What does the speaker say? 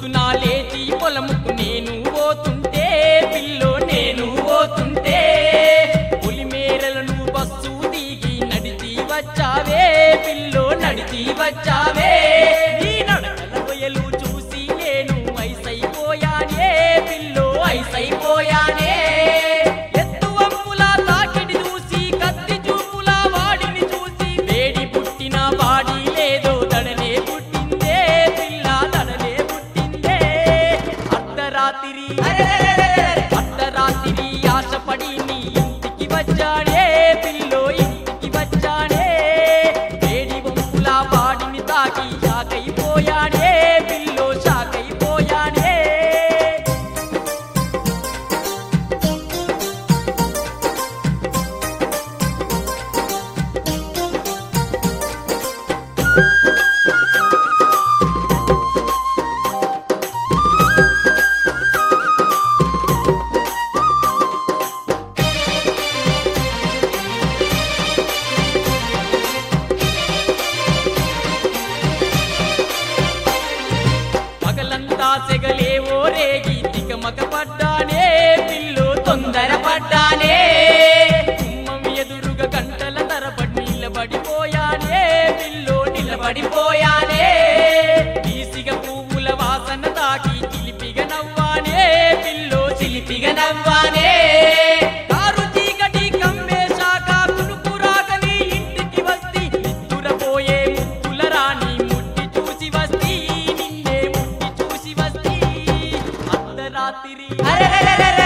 పొద్దున లేచి పొలముకు నేను పోతుంటే పిల్లో నేను పోతుంటే పులిమేరలను బస్సు దిగి నడిచి వచ్చావే పిల్లో నడిచి వచ్చావే నీ నడకల కొయలు చూసి నేను ఐసైపోయానే పిల్లో ఐసైపోయానే ఎత్తు వంపుల తాకిడి చూసి కత్తి చూపుల వాడిని చూసి వేడి పుట్టిన వాడి లేదో దడలే పుట్టిందే పిల్ల దడలే పుట్టిందే అర్ధరాత్రి అర్ధరాత్రి ఆశపడి నీ ఇంటికి వచ్చాడే పిల్లో ఇంటికి వచ్చాడే వేడి వంపుల వాడిని తాకి షాకైపోయాడే పిల్లో షాకైపోయాడే పగలంతా సెగలేవో రేగి తికమక పడ్డానే పిల్లో తొందర పడ్డానే గుమ్మం ఎదురుగా గంటల తరబడి నిలబడిపోయానే పిల్లో నిలబడిపోయానే తీసిగ పువ్వుల వాసన తాకి చిలిపిగా నవ్వానే పిల్లో చిలిపిగా నవ్వానే కారు చీకటి కమ్మేశాక కునుకు రాగని ఇంటికి వస్తి నిద్దురపోయే ముక్కుల రాణి ముట్టి చూసి వస్తి నిన్నే ముట్టి చూసి వస్తి అర్ధరాత్రి